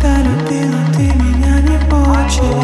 когда любила, ты меня не очень.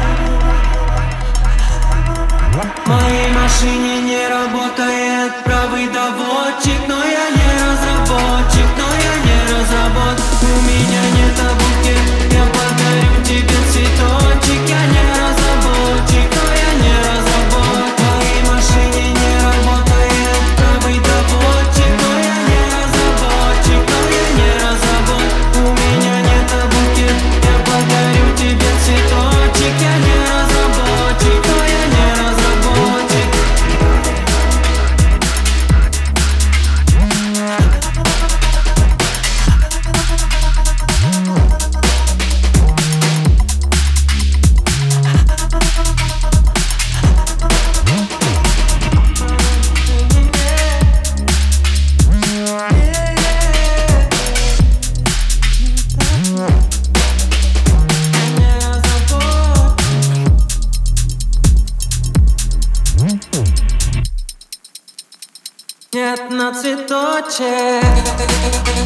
В моей машине не работает правый доводчик, но я не разработчик, но я не разработчик. У меня нет обувки, я подарю тебе цветочек. Я не разработчик, но я не разработчик. В моей машине не работает правый доводчик, но я не разработчик, но я не разработчик. У меня нет обувки, я подарю тебе цветочек. Я не разработчик, но я не разработчик. Нет на цветочек.